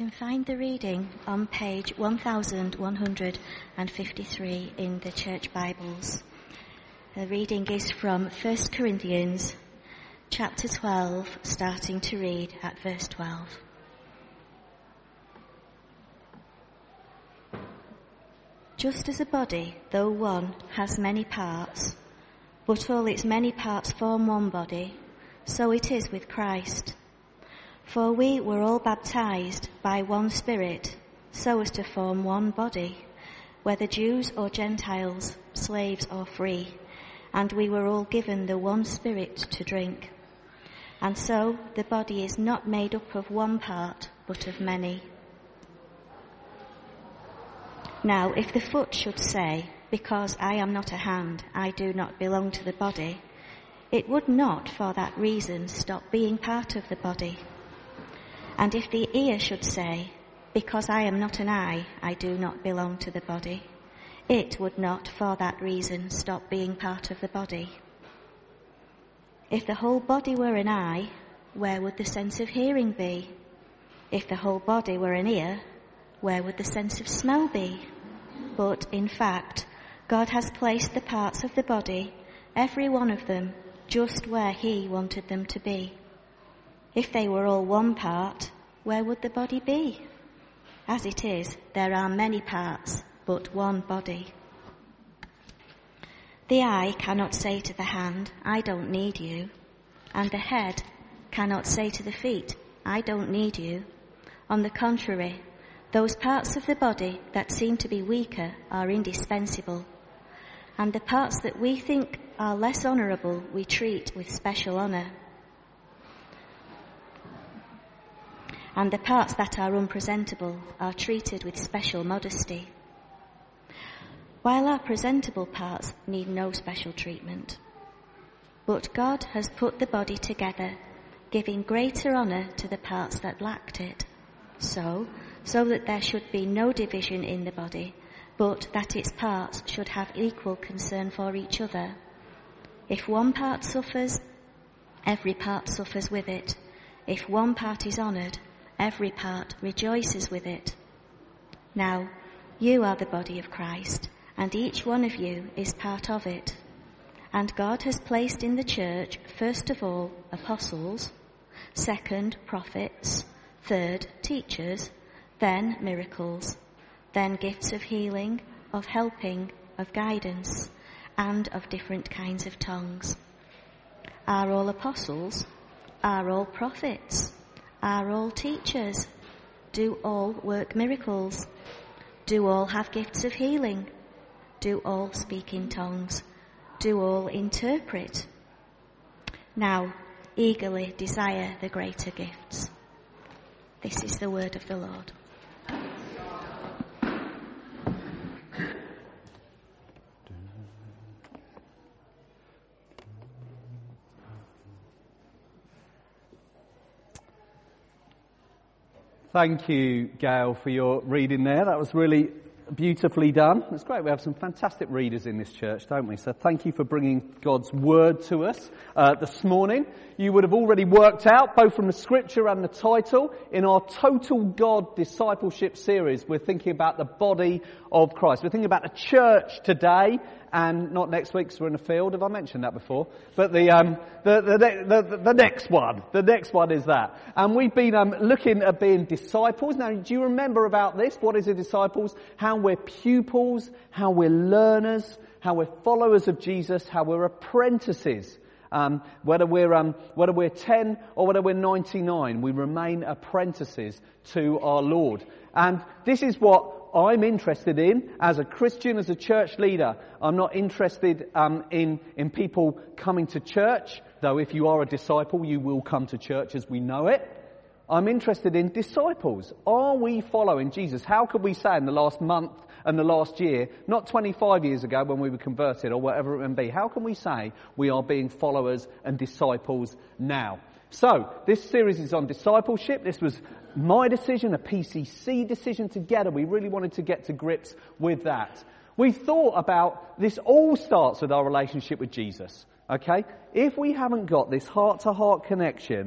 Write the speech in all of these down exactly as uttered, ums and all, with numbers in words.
can find the reading on page one thousand one hundred fifty-three in the Church Bibles. The reading is from First Corinthians chapter twelve, starting to read at verse twelve. Just as a body, though one, has many parts, but all its many parts form one body, so it is with Christ. For we were all baptized by one Spirit, so as to form one body, whether Jews or Gentiles, slaves or free, and we were all given the one Spirit to drink. And so the body is not made up of one part, but of many. Now, if the foot should say, because I am not a hand, I do not belong to the body, it would not for that reason stop being part of the body. And if the ear should say, because I am not an eye, I do not belong to the body, it would not for that reason stop being part of the body. If the whole body were an eye, where would the sense of hearing be? If the whole body were an ear, where would the sense of smell be? But in fact, God has placed the parts of the body, every one of them, just where he wanted them to be. If they were all one part, where would the body be? As it is, there are many parts, but one body. The eye cannot say to the hand, I don't need you, and the head cannot say to the feet, I don't need you. On the contrary, those parts of the body that seem to be weaker are indispensable, and the parts that we think are less honourable we treat with special honour, and the parts that are unpresentable are treated with special modesty, while our presentable parts need no special treatment. But God has put the body together, giving greater honour to the parts that lacked it, so, so that there should be no division in the body, but that its parts should have equal concern for each other. If one part suffers, every part suffers with it. If one part is honoured, every part rejoices with it. Now, you are the body of Christ, and each one of you is part of it. And God has placed in the church, first of all, apostles, second, prophets, third, teachers, then miracles, then gifts of healing, of helping, of guidance, and of different kinds of tongues. Are all apostles? Are all prophets? Are all teachers? Do all work miracles? Do all have gifts of healing? Do all speak in tongues? Do all interpret? Now, eagerly desire the greater gifts. This is the word of the Lord. Thank you, Gail, for your reading there. That was really beautifully done. It's great. We have some fantastic readers in this church, don't we? So thank you for bringing God's word to us uh, this morning. You would have already worked out, both from the scripture and the title, in our Total God Discipleship series, we're thinking about the body of Christ. We're thinking about the church today, and not next week because we're in the field. Have I mentioned that before? But the, um, the, the, the, the, the next one, the next one is that. And we've been um, looking at being disciples. Now, do you remember about this? What is a disciples? How we're pupils, how we're learners, how we're followers of Jesus, how we're apprentices. Um, whether we're um, whether we're ten or whether we're ninety-nine, we remain apprentices to our Lord. And this is what I'm interested in as a Christian, as a church leader. I'm not interested um, in in people coming to church, though if you are a disciple, you will come to church as we know it. I'm interested in disciples. Are we following Jesus? How could we say in the last month and the last year, not twenty-five years ago when we were converted or whatever it may be, how can we say we are being followers and disciples now? So, this series is on discipleship. This was my decision, a P C C decision together. We really wanted to get to grips with that. We thought about this all starts with our relationship with Jesus. Okay? If we haven't got this heart-to-heart connection,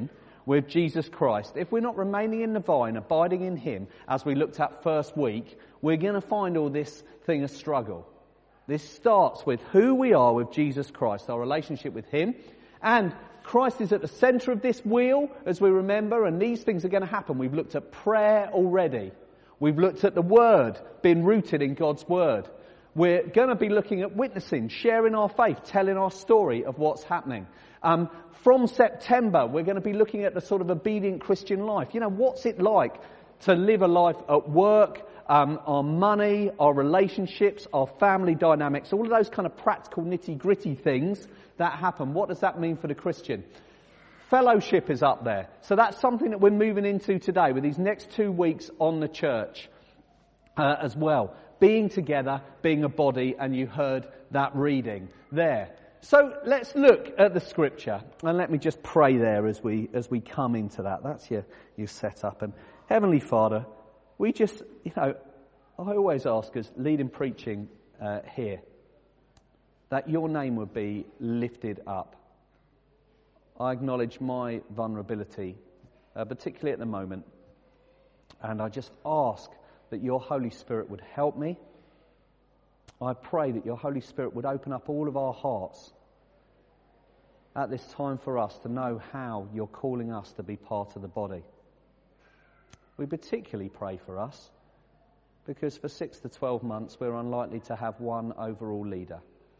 with Jesus Christ, if we're not remaining in the vine, abiding in him, as we looked at first week, we're going to find all this thing a struggle. This starts with who we are with Jesus Christ, our relationship with him, and Christ is at the centre of this wheel, as we remember, and these things are going to happen. We've looked at prayer already. We've looked at the Word, being rooted in God's Word. We're going to be looking at witnessing, sharing our faith, telling our story of what's happening. Um, from September, we're going to be looking at the sort of obedient Christian life. You know, what's it like to live a life at work, um, our money, our relationships, our family dynamics, all of those kind of practical nitty-gritty things that happen. What does that mean for the Christian? Fellowship is up there. So that's something that we're moving into today with these next two weeks on the church uh, as well. Being together, being a body, and you heard that reading there. So let's look at the scripture, and let me just pray there as we as we come into that. That's your, your setup. And Heavenly Father, we just, you know, I always ask us, leading preaching uh, here, that your name would be lifted up. I acknowledge my vulnerability, uh, particularly at the moment, and I just ask that your Holy Spirit would help me. I pray that your Holy Spirit would open up all of our hearts at this time for us to know how you're calling us to be part of the body. We particularly pray for us because for six to twelve months we're unlikely to have one overall leader.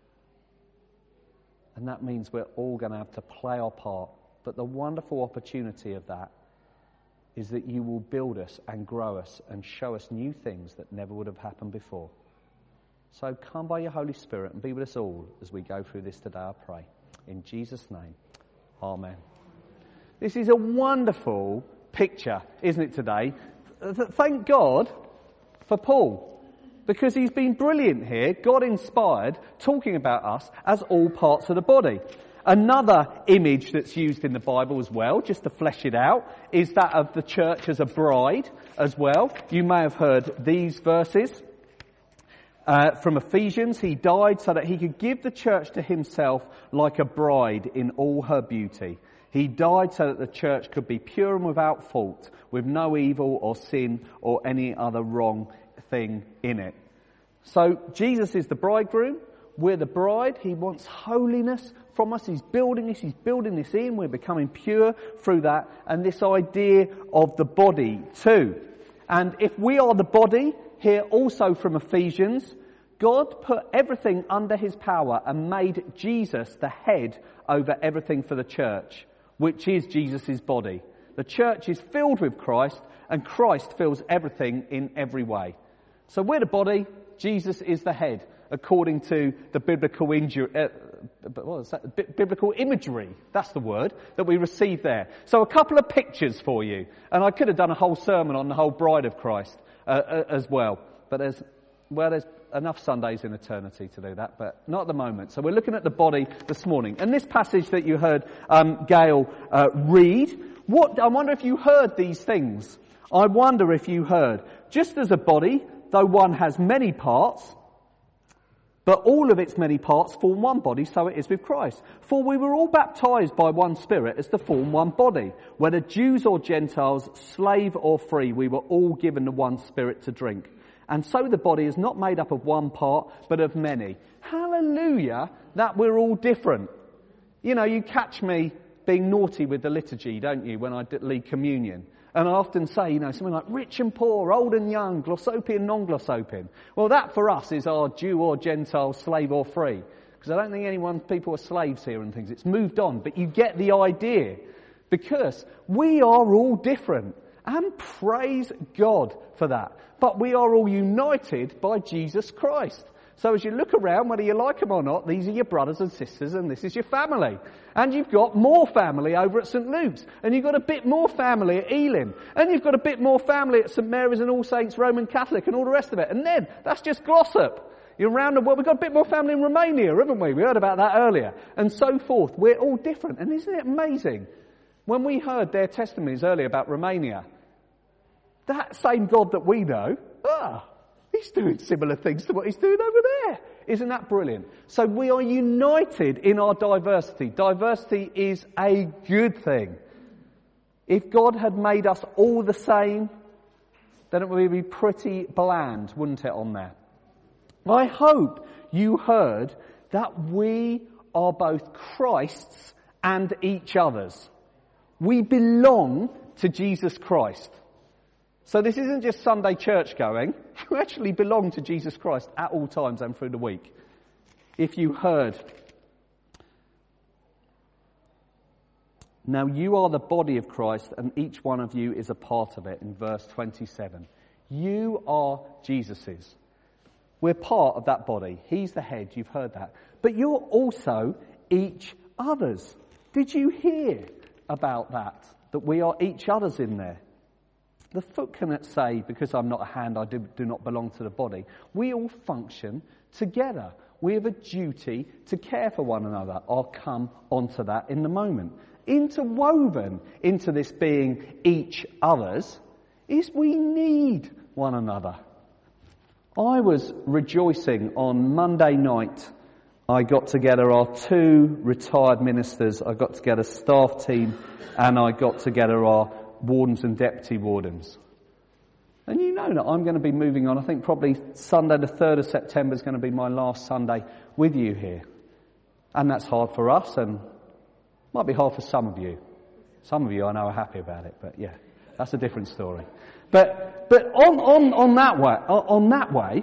And that means we're all going to have to play our part. But the wonderful opportunity of that is that you will build us and grow us and show us new things that never would have happened before. So come by your Holy Spirit and be with us all as we go through this today, I pray. In Jesus' name, amen. This is a wonderful picture, isn't it, today? Thank God for Paul. Because he's been brilliant here, God-inspired, talking about us as all parts of the body. Another image that's used in the Bible as well, just to flesh it out, is that of the church as a bride as well. You may have heard these verses uh, from Ephesians. He died so that he could give the church to himself like a bride in all her beauty. He died so that the church could be pure and without fault, with no evil or sin or any other wrong thing in it. So Jesus is the bridegroom, we're the bride. He wants holiness from us. He's building this, he's building this in. We're becoming pure through that, and this idea of the body too. And if we are the body, here also from Ephesians, God put everything under his power and made Jesus the head over everything for the church, which is Jesus' body. The church is filled with Christ, and Christ fills everything in every way. So we're the body, Jesus is the head, according to the biblical injury, uh, what is that? B- biblical imagery, that's the word, that we receive there. So a couple of pictures for you, and I could have done a whole sermon on the whole bride of Christ uh, uh, as well, but there's, well, there's enough Sundays in eternity to do that, but not at the moment. So we're looking at the body this morning. And this passage that you heard um, Gail uh, read, what, I wonder if you heard these things. I wonder if you heard, just as a body, though one has many parts, but all of its many parts form one body, so it is with Christ. For we were all baptized by one Spirit as to form one body. Whether Jews or Gentiles, slave or free, we were all given the one Spirit to drink. And so the body is not made up of one part, but of many. Hallelujah, that we're all different. You know, you catch me being naughty with the liturgy, don't you, when I lead communion. And I often say, you know, something like rich and poor, old and young, glossopian, non-glossopian. Well, that for us is our Jew or Gentile, slave or free. Because I don't think anyone, people are slaves here and things. It's moved on, but you get the idea. Because we are all different. And praise God for that. But we are all united by Jesus Christ. So as you look around, whether you like them or not, these are your brothers and sisters and this is your family. And you've got more family over at St Luke's. And you've got a bit more family at Elim. And you've got a bit more family at St Mary's and All Saints Roman Catholic and all the rest of it. And then, that's just Glossop. You're around the world. We've got a bit more family in Romania, haven't we? We heard about that earlier. And so forth. We're all different. And isn't it amazing? When we heard their testimonies earlier about Romania, that same God that we know, ah, he's doing similar things to what he's doing over there. Isn't that brilliant? So we are united in our diversity. Diversity is a good thing. If God had made us all the same, then it would be pretty bland, wouldn't it, on there? I hope you heard that we are both Christ's and each other's. We belong to Jesus Christ. So this isn't just Sunday church going. You actually belong to Jesus Christ at all times and through the week. If you heard. Now you are the body of Christ and each one of you is a part of it, in verse twenty-seven. You are Jesus's. We're part of that body. He's the head, you've heard that. But you're also each other's. Did you hear about that? That we are each other's in there? The foot cannot say, because I'm not a hand, I do, do not belong to the body. We all function together. We have a duty to care for one another. I'll come onto that in a moment. Interwoven into this being each other's is we need one another. I was rejoicing on Monday night. I got together our two retired ministers. I got together staff team and I got together our wardens and deputy wardens. And you know that I'm going to be moving on. I think probably Sunday the third of September is going to be my last Sunday with you here. And that's hard for us and might be hard for some of you. Some of you I know are happy about it, but yeah, that's a different story. But but on, on, on that way, on that way,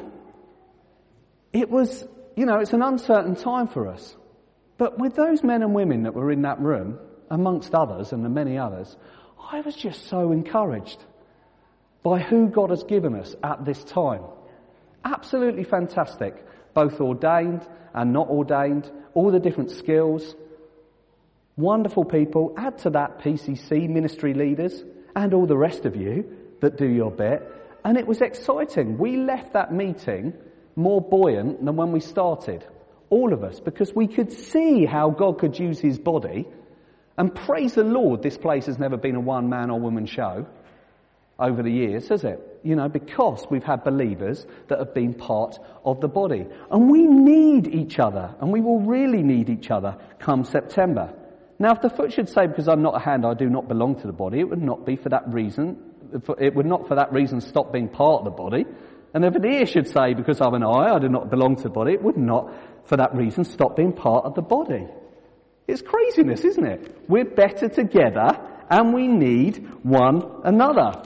it was, you know, it's an uncertain time for us. But with those men and women that were in that room, amongst others and the many others, I was just so encouraged by who God has given us at this time. Absolutely fantastic. Both ordained and not ordained. All the different skills. Wonderful people. Add to that P C C, ministry leaders, and all the rest of you that do your bit. And it was exciting. We left that meeting more buoyant than when we started. All of us. Because we could see how God could use his body. And praise the Lord, this place has never been a one man or woman show over the years, has it? You know, because we've had believers that have been part of the body. And we need each other, and we will really need each other come September. Now, if the foot should say, because I'm not a hand, I do not belong to the body, it would not be for that reason, it would not for that reason stop being part of the body. And if an ear should say, because I'm an eye, I do not belong to the body, it would not for that reason stop being part of the body. It's craziness, isn't it? We're better together and we need one another.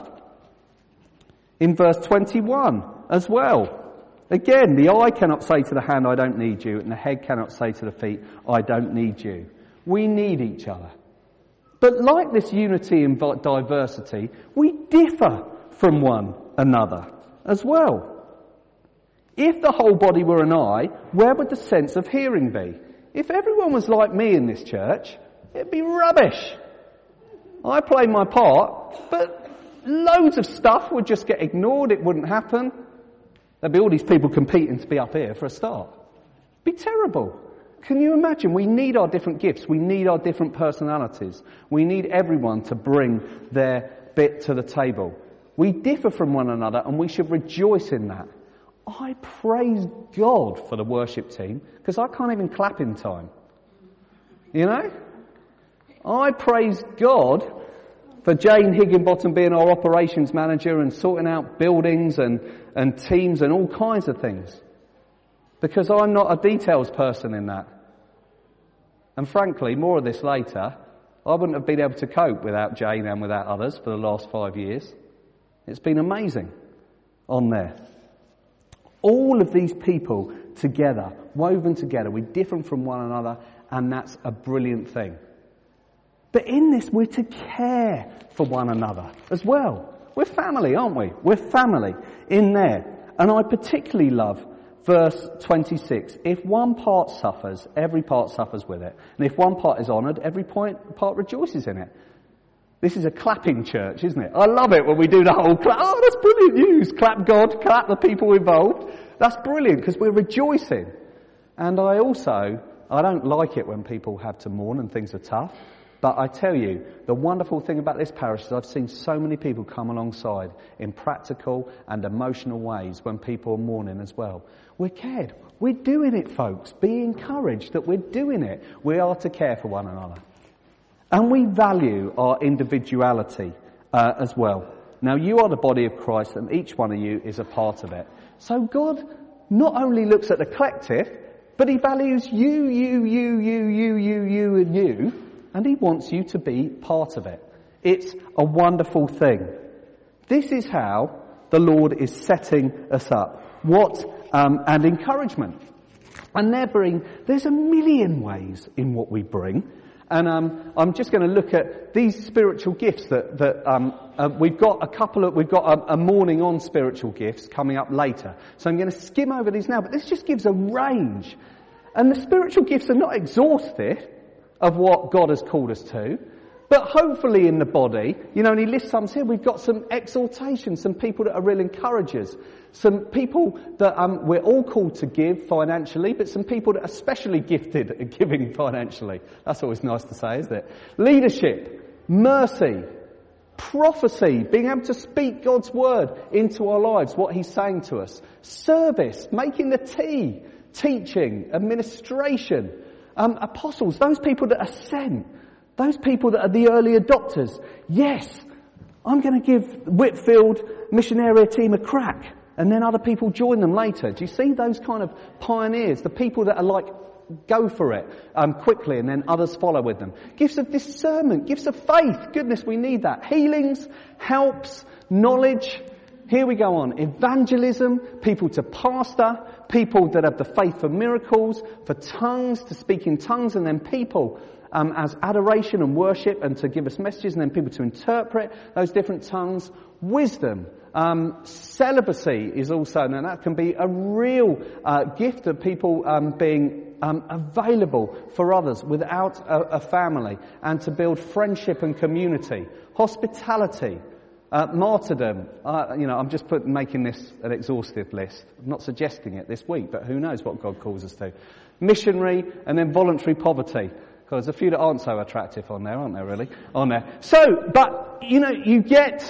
In verse twenty-one as well. Again, the eye cannot say to the hand, I don't need you, and the head cannot say to the feet, I don't need you. We need each other. But like this unity and diversity, we differ from one another as well. If the whole body were an eye, where would the sense of hearing be? If everyone was like me in this church, it'd be rubbish. I play my part, but loads of stuff would just get ignored. It wouldn't happen. There'd be all these people competing to be up here for a start. It'd be terrible. Can you imagine? We need our different gifts. We need our different personalities. We need everyone to bring their bit to the table. We differ from one another and we should rejoice in that. I praise God for the worship team because I can't even clap in time. You know? I praise God for Jane Higginbottom being our operations manager and sorting out buildings and, and teams and all kinds of things. Because I'm not a details person in that. And frankly, more of this later, I wouldn't have been able to cope without Jane and without others for the last five years. It's been amazing on there. All of these people together, woven together, we're different from one another, and that's a brilliant thing. But in this, we're to care for one another as well. We're family, aren't we? We're family in there. And I particularly love verse twenty-six. If one part suffers, every part suffers with it. And if one part is honoured, every point, part rejoices in it. This is a clapping church, isn't it? I love it when we do the whole clap. Oh, that's brilliant news. Clap God, clap the people involved. That's brilliant because we're rejoicing. And I also, I don't like it when people have to mourn and things are tough. But I tell you, the wonderful thing about this parish is I've seen so many people come alongside in practical and emotional ways when people are mourning as well. We're cared. We're doing it, folks. Be encouraged that we're doing it. We are to care for one another. And we value our individuality uh, as well. Now, you are the body of Christ, and each one of you is a part of it. So God not only looks at the collective, but he values you, you, you, you, you, you, you, and you, and he wants you to be part of it. It's a wonderful thing. This is how the Lord is setting us up. What, um, and encouragement. And there bring, there's a million ways in what we bring. And um, I'm just going to look at these spiritual gifts that, that um, uh, we've got a couple of, we've got a, a morning on spiritual gifts coming up later. So I'm going to skim over these now, but this just gives a range. And the spiritual gifts are not exhaustive of what God has called us to, but hopefully in the body, you know, and he lists some here, we've got some exaltation, some people that are real encouragers, some people that um, we're all called to give financially, but some people that are especially gifted at giving financially. That's always nice to say, isn't it? Leadership, mercy, prophecy, being able to speak God's word into our lives, what he's saying to us, service, making the tea, teaching, administration, um, apostles, those people that are sent, those people that are the early adopters. Yes, I'm going to give Whitfield Missionary Team a crack, and then other people join them later. Do you see those kind of pioneers, the people that are like, go for it um, quickly, and then others follow with them? Gifts of discernment, gifts of faith. Goodness, we need that. Healings, helps, knowledge. Here we go on. Evangelism, people to pastor, people that have the faith for miracles, for tongues, to speak in tongues, and then people Um, as adoration and worship, and to give us messages, and then people to interpret those different tongues. Wisdom, um, celibacy is also, and that can be a real uh, gift of people um, being um, available for others without a, a family, and to build friendship and community. Hospitality, uh, martyrdom. Uh, you know, I'm just put, making this an exhaustive list. I'm not suggesting it this week, but who knows what God calls us to. Missionary, and then voluntary poverty. Because there's a few that aren't so attractive on there, aren't there, really? On there. So, but, you know, you get,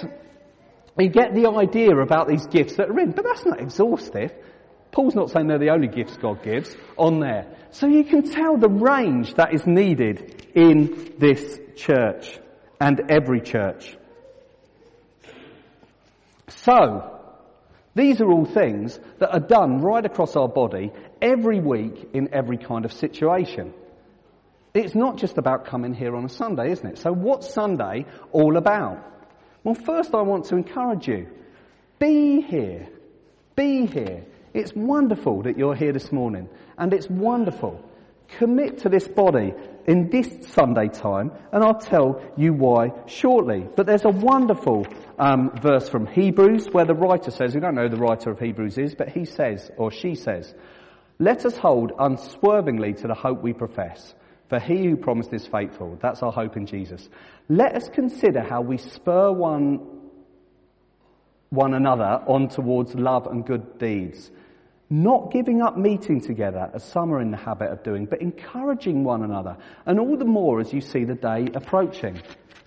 you get the idea about these gifts that are in, but that's not exhaustive. Paul's not saying they're the only gifts God gives on there. So you can tell the range that is needed in this church, and every church. So, these are all things that are done right across our body every week in every kind of situation. It's not just about coming here on a Sunday, isn't it? So what's Sunday all about? Well, first I want to encourage you. Be here. Be here. It's wonderful that you're here this morning. And it's wonderful. Commit to this body in this Sunday time, and I'll tell you why shortly. But there's a wonderful um, verse from Hebrews where the writer says, we don't know who the writer of Hebrews is, but he says, or she says, let us hold unswervingly to the hope we profess. For he who promised is faithful. That's our hope in Jesus. Let us consider how we spur one, one another on towards love and good deeds. Not giving up meeting together, as some are in the habit of doing, but encouraging one another. And all the more as you see the day approaching.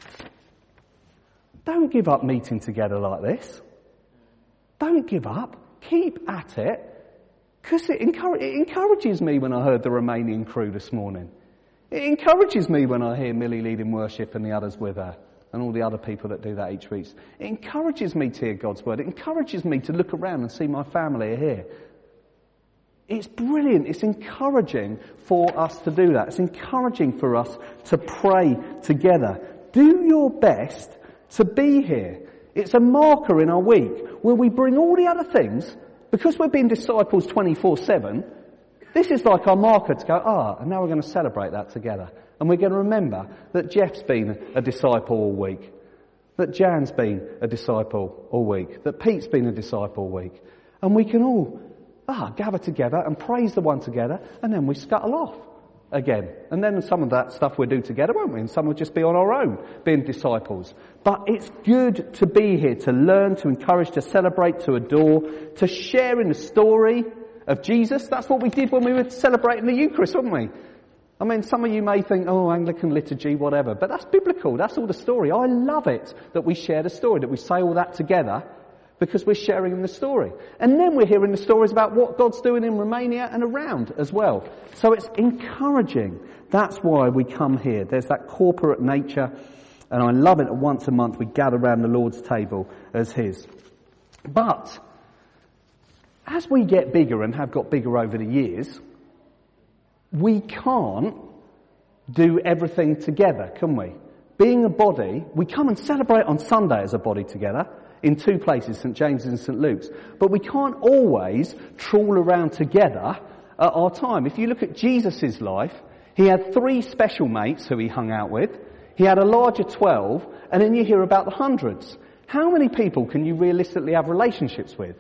Don't give up meeting together like this. Don't give up. Keep at it. Because it, encourage, it encourages me when I heard the Romanian crew this morning. It encourages me when I hear Millie leading worship and the others with her, and all the other people that do that each week. It encourages me to hear God's word. It encourages me to look around and see my family here. It's brilliant. It's encouraging for us to do that. It's encouraging for us to pray together. Do your best to be here. It's a marker in our week where we bring all the other things, because we're being disciples twenty-four seven, this is like our marker to go, ah, and now we're going to celebrate that together. And we're going to remember that Jeff's been a disciple all week, that Jan's been a disciple all week, that Pete's been a disciple all week. And we can all, ah, gather together and praise the one together, and then we scuttle off again. And then some of that stuff we'll do together, won't we? And some will just be on our own, being disciples. But it's good to be here, to learn, to encourage, to celebrate, to adore, to share in the story of Jesus. That's what we did when we were celebrating the Eucharist, weren't we? I mean, some of you may think, oh, Anglican liturgy, whatever, but that's biblical. That's all the story. I love it that we share the story, that we say all that together, because we're sharing in the story. And then we're hearing the stories about what God's doing in Romania and around as well. So it's encouraging. That's why we come here. There's that corporate nature, and I love it that once a month we gather around the Lord's table as His. But as we get bigger and have got bigger over the years, we can't do everything together, can we? Being a body, we come and celebrate on Sunday as a body together in two places, St James's and St Luke's. But we can't always trawl around together at our time. If you look at Jesus' life, he had three special mates who he hung out with. He had a larger twelve, and then you hear about the hundreds. How many people can you realistically have relationships with?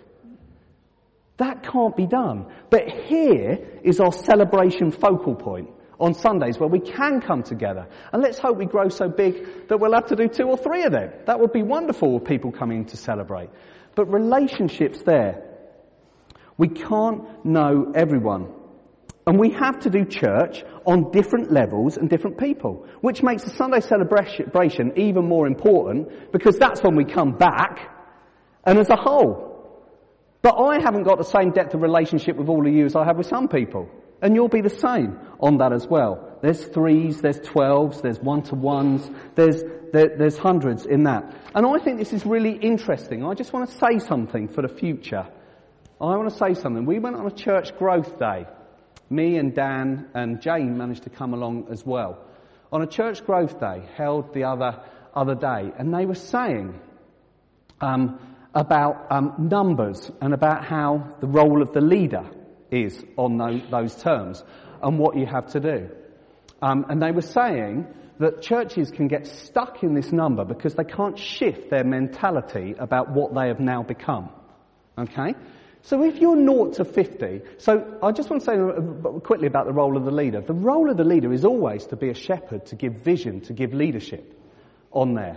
That can't be done. But here is our celebration focal point on Sundays where we can come together. And let's hope we grow so big that we'll have to do two or three of them. That would be wonderful with people coming to celebrate. But relationships there. We can't know everyone. And we have to do church on different levels and different people, which makes the Sunday celebration even more important because that's when we come back and as a whole. But I haven't got the same depth of relationship with all of you as I have with some people. And you'll be the same on that as well. There's threes, there's twelves, there's one-to-ones, there's there, there's hundreds in that. And I think this is really interesting. I just want to say something for the future. I want to say something. We went on a church growth day. Me and Dan and Jane managed to come along as well. On a church growth day held the other other day. And they were saying um, about um, numbers and about how the role of the leader is on those, those terms and what you have to do. Um, and they were saying that churches can get stuck in this number because they can't shift their mentality about what they have now become. Okay? So if you're naught to fifty, so I just want to say quickly about the role of the leader. The role of the leader is always to be a shepherd, to give vision, to give leadership on there.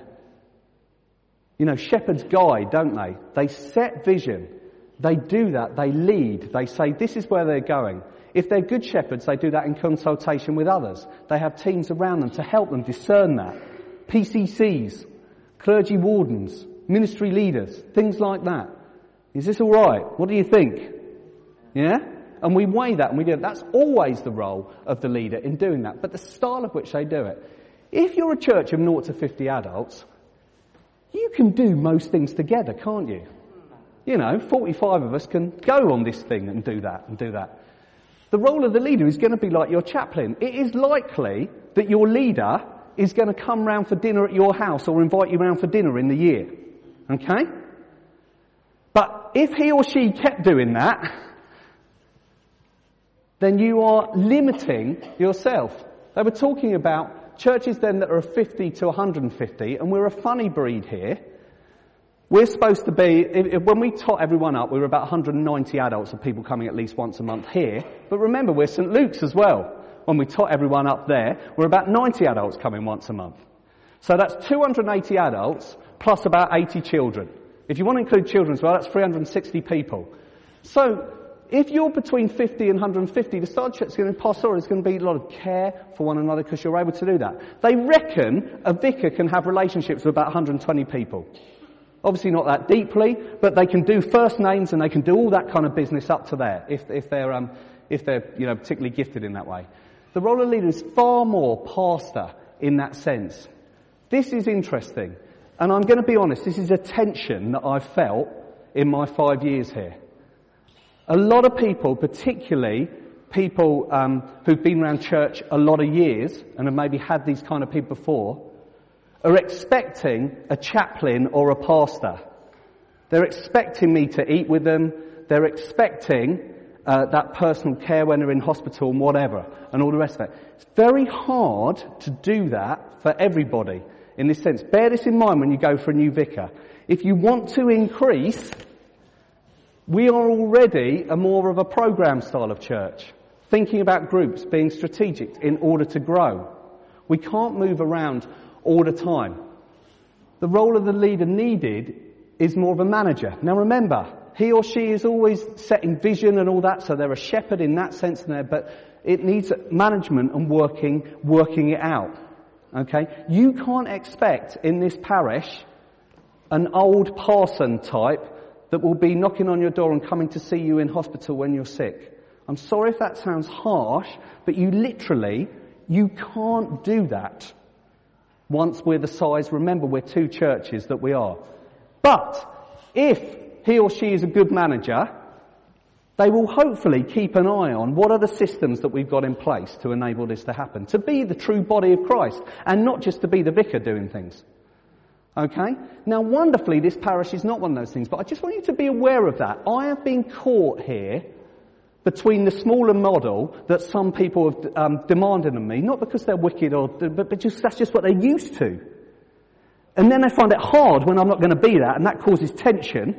You know, shepherds guide, don't they? They set vision. They do that. They lead. They say, this is where they're going. If they're good shepherds, they do that in consultation with others. They have teams around them to help them discern that. P C Cs, clergy wardens, ministry leaders, things like that. Is this all right? What do you think? Yeah? And we weigh that and we do it. That's always the role of the leader in doing that. But the style of which they do it. If you're a church of naught to fifty adults, you can do most things together, can't you? You know, forty-five of us can go on this thing and do that and do that. The role of the leader is going to be like your chaplain. It is likely that your leader is going to come round for dinner at your house or invite you round for dinner in the year. Okay? But if he or she kept doing that, then you are limiting yourself. They were talking about churches then that are fifty to one hundred fifty, and we're a funny breed here. We're supposed to be, if, if, when we tot everyone up, we were about one hundred ninety adults of people coming at least once a month here. But remember, we're St Luke's as well. When we tot everyone up there, we're about ninety adults coming once a month. So that's two hundred eighty adults plus about eighty children. If you want to include children as well, that's three hundred sixty people. So if you're between fifty and one hundred fifty, the start church is going to be pastoral. It's going to be a lot of care for one another because you're able to do that. They reckon a vicar can have relationships with about one hundred twenty people. Obviously not that deeply, but they can do first names and they can do all that kind of business up to there if, if they're um, if they're you know particularly gifted in that way. The role of leader is far more pastor in that sense. This is interesting, and I'm going to be honest. This is a tension that I've felt in my five years here. A lot of people, particularly people um, who've been around church a lot of years and have maybe had these kind of people before, are expecting a chaplain or a pastor. They're expecting me to eat with them. They're expecting uh, that personal care when they're in hospital and whatever, and all the rest of it. It's very hard to do that for everybody in this sense. Bear this in mind when you go for a new vicar. If you want to increase, we are already a more of a program style of church, thinking about groups, being strategic in order to grow. We can't move around all the time. The role of the leader needed is more of a manager. Now remember, he or she is always setting vision and all that, so they're a shepherd in that sense in there, but it needs management and working, working it out. Okay? You can't expect in this parish an old parson type that will be knocking on your door and coming to see you in hospital when you're sick. I'm sorry if that sounds harsh, but you literally, you can't do that once we're the size. Remember, we're two churches that we are. But if he or she is a good manager, they will hopefully keep an eye on what are the systems that we've got in place to enable this to happen, to be the true body of Christ, and not just to be the vicar doing things. Okay? Now, wonderfully, this parish is not one of those things, but I just want you to be aware of that. I have been caught here between the smaller model that some people have um, demanded of me, not because they're wicked, or but, but just that's just what they're used to. And then they find it hard when I'm not going to be that, and that causes tension.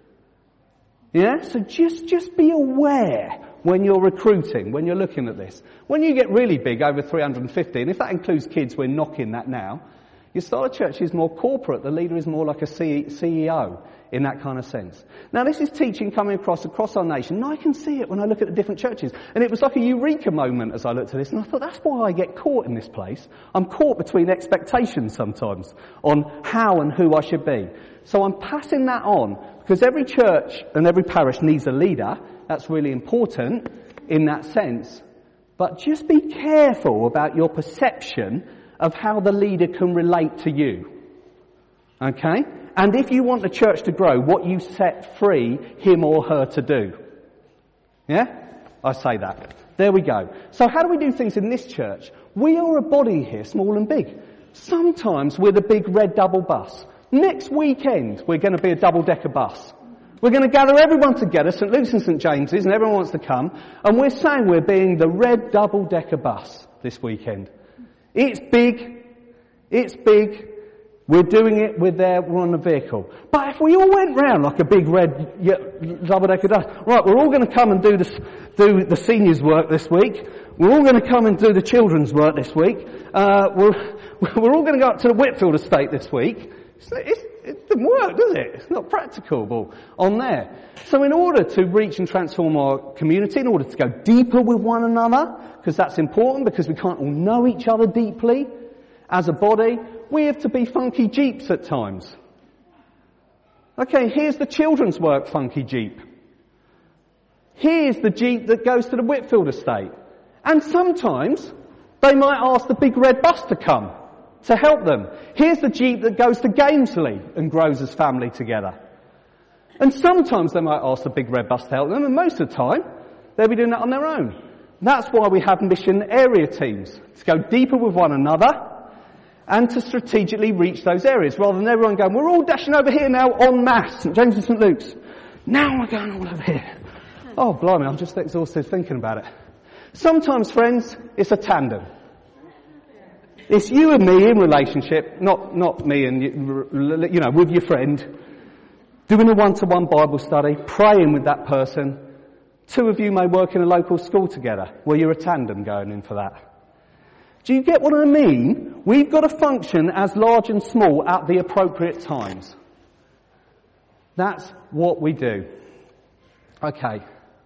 Yeah? So just, just be aware when you're recruiting, when you're looking at this. When you get really big, over three hundred fifty, and if that includes kids, we're knocking that now, your style of church is more corporate. The leader is more like a C E O in that kind of sense. Now, this is teaching coming across across our nation, and I can see it when I look at the different churches. And it was like a eureka moment as I looked at this, and I thought, that's why I get caught in this place. I'm caught between expectations sometimes on how and who I should be. So I'm passing that on, because every church and every parish needs a leader. That's really important in that sense. But just be careful about your perception of how the leader can relate to you. Okay? And if you want the church to grow, what you set free him or her to do. Yeah? I say that. There we go. So how do we do things in this church? We are a body here, small and big. Sometimes we're the big red double bus. Next weekend, we're going to be a double-decker bus. We're going to gather everyone together, St Luke's and St James's, and everyone wants to come, and we're saying we're being the red double-decker bus this weekend. It's big. It's big. We're doing it. We're there. We're on a vehicle. But if we all went round like a big red yeah, double-decker bus, right, we're all going to come and do, this, do the seniors' work this week. We're all going to come and do the children's work this week. Uh, we're, we're all going to go up to the Whitfield estate this week. It's, it's, it doesn't work, does it? It's not practicable on there. So in order to reach and transform our community, in order to go deeper with one another, because that's important, because we can't all know each other deeply as a body, we have to be funky jeeps at times. Okay, here's the children's work funky jeep. Here's the jeep that goes to the Whitfield estate. And sometimes they might ask the big red bus to come to help them. Here's the jeep that goes to Gamesley and grows as family together. And sometimes they might ask the big red bus to help them, and most of the time they'll be doing that on their own. That's why we have mission area teams, to go deeper with one another and to strategically reach those areas, rather than everyone going, we're all dashing over here now en masse, St James and St Luke's. Now we're going all over here. Oh, blimey, I'm just exhausted thinking about it. Sometimes, friends, it's a tandem. It's you and me in relationship, not not me and you, you know, with your friend, doing a one-to-one Bible study, praying with that person. Two of you may work in a local school together, where you're a tandem going in for that. Do you get what I mean? We've got to function as large and small at the appropriate times. That's what we do. Okay.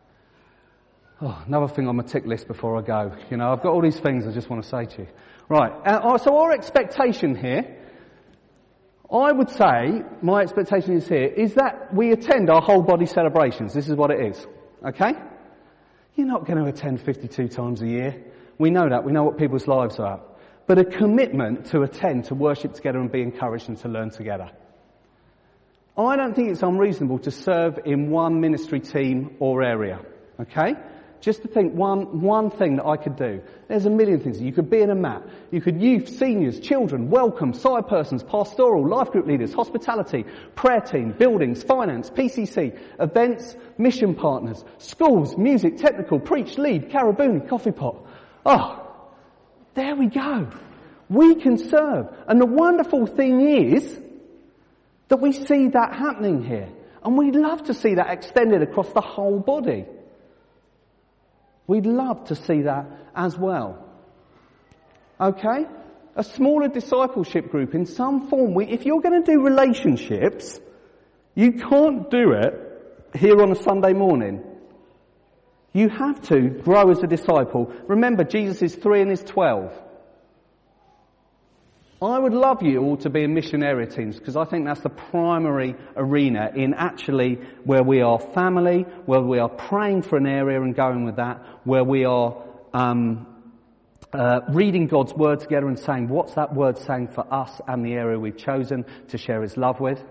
Oh, another thing on my tick list before I go. You know, I've got all these things I just want to say to you. Right, uh, so our expectation here, I would say, my expectation is here, is that we attend our whole body celebrations. This is what it is. Okay? You're not going to attend fifty-two times a year. We know that. We know what people's lives are. But a commitment to attend, to worship together and be encouraged and to learn together. I don't think it's unreasonable to serve in one ministry team or area. Okay? Just to think one, one thing that I could do. There's a million things. You could be in a mat. You could youth, seniors, children, welcome, side persons, pastoral, life group leaders, hospitality, prayer team, buildings, finance, P C C, events, mission partners, schools, music, technical, preach, lead, caraboonie, coffee pot. Oh, there we go. We can serve. And the wonderful thing is that we see that happening here. And we'd love to see that extended across the whole body. We'd love to see that as well. Okay? A smaller discipleship group in some form. We, if you're going to do relationships, you can't do it here on a Sunday morning. You have to grow as a disciple. Remember, Jesus is three and is twelve. I would love you all to be in mission area teams, because I think that's the primary arena in actually where we are family, where we are praying for an area and going with that, where we are um, uh, reading God's word together and saying, what's that word saying for us and the area we've chosen to share his love with?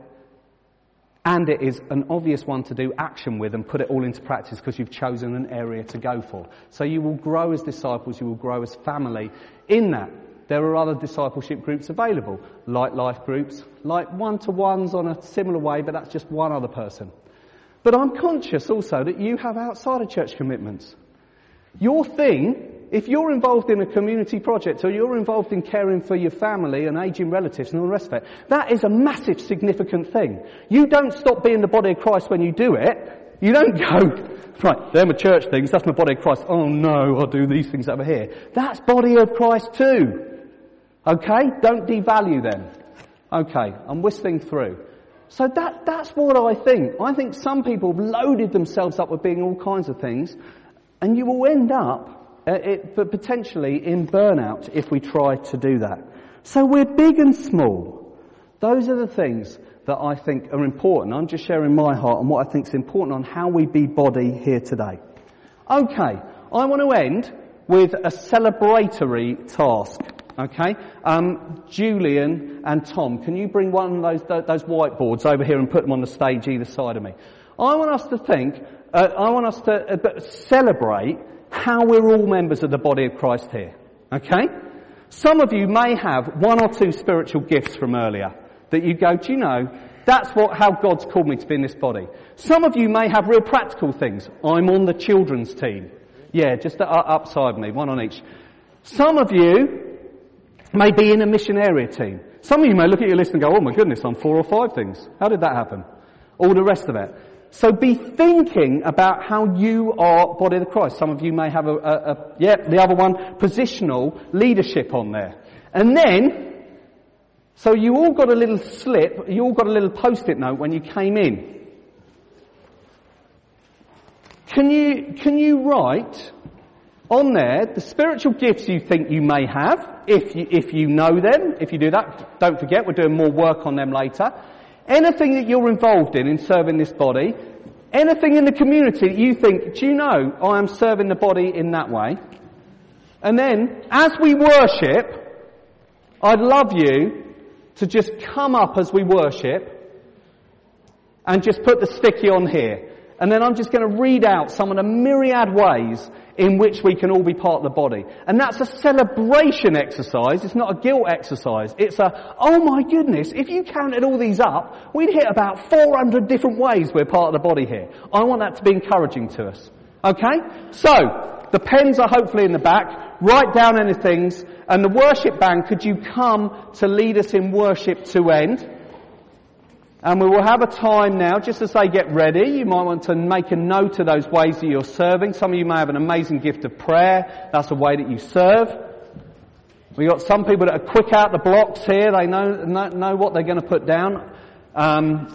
And it is an obvious one to do action with and put it all into practice because you've chosen an area to go for. So you will grow as disciples, you will grow as family in that. There are other discipleship groups available, like life groups, like one-to-ones on a similar way, but that's just one other person. But I'm conscious also that you have outside of church commitments. Your thing, if you're involved in a community project or you're involved in caring for your family and aging relatives and all the rest of it, that is a massive, significant thing. You don't stop being the body of Christ when you do it. You don't go, right, they're my church things, that's my body of Christ. Oh no, I'll do these things over here. That's body of Christ too. Okay? Don't devalue them. Okay, I'm whistling through. So that that's what I think. I think some people have loaded themselves up with being all kinds of things, and you will end up, uh, it, but potentially in burnout if we try to do that. So we're big and small. Those are the things that I think are important. I'm just sharing my heart and what I think is important on how we be body here today. Okay, I want to end with a celebratory task. Okay, um, Julian and Tom, can you bring one of those those whiteboards over here and put them on the stage either side of me? I want us to think, uh, I want us to uh, celebrate how we're all members of the body of Christ here. Okay? Some of you may have one or two spiritual gifts from earlier that you go, do you know, that's what how God's called me to be in this body. Some of you may have real practical things. I'm on the children's team. Yeah, just upside me, one on each. Some of you may be in a mission area team. Some of you may look at your list and go, oh my goodness, I'm four or five things. How did that happen? All the rest of it. So be thinking about how you are body of Christ. Some of you may have a, a, a yeah, the other one, positional leadership on there. And then, so you all got a little slip, you all got a little post-it note when you came in. Can you, can you write on there the spiritual gifts you think you may have, if you, if you know them? If you do that, don't forget, we're doing more work on them later. Anything that you're involved in, in serving this body, anything in the community that you think, do you know, I am serving the body in that way? And then, as we worship, I'd love you to just come up as we worship and just put the sticky on here. And then I'm just going to read out some of the myriad ways in which we can all be part of the body. And that's a celebration exercise. It's not a guilt exercise. It's a, oh my goodness, if you counted all these up, we'd hit about four hundred different ways we're part of the body here. I want that to be encouraging to us. Okay? So, the pens are hopefully in the back. Write down any things. And the worship band, could you come to lead us in worship to end? And we will have a time now, just as they get ready. You might want to make a note of those ways that you're serving. Some of you may have an amazing gift of prayer. That's a way that you serve. We've got some people that are quick out the blocks here. They know know, know what they're going to put down. Um,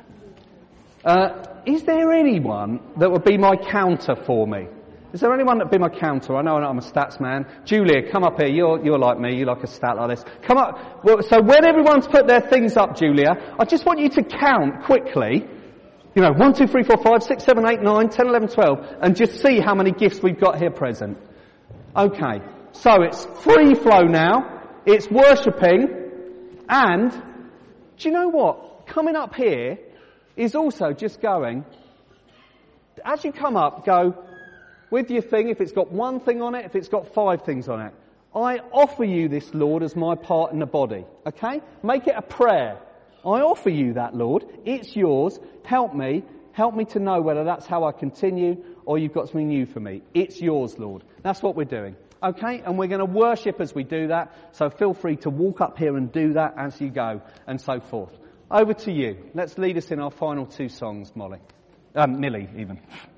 uh, is there anyone that would be my counter for me? Is there anyone that would be my counter? I know I'm a stats man. Julia, come up here. You're, you're like me. You like a stat like this. Come up. Well, so when everyone's put their things up, Julia, I just want you to count quickly. You know, one, two, three, four, five, six, seven, eight, nine, ten, eleven, twelve, and just see how many gifts we've got here present. Okay. So it's free flow now. It's worshipping. And, do you know what? Coming up here is also just going, as you come up, go, with your thing, if it's got one thing on it, if it's got five things on it. I offer you this, Lord, as my part in the body. Okay? Make it a prayer. I offer you that, Lord. It's yours. Help me. Help me to know whether that's how I continue or you've got something new for me. It's yours, Lord. That's what we're doing. Okay? And we're going to worship as we do that. So feel free to walk up here and do that as you go and so forth. Over to you. Let's lead us in our final two songs, Molly. Um, Millie, even.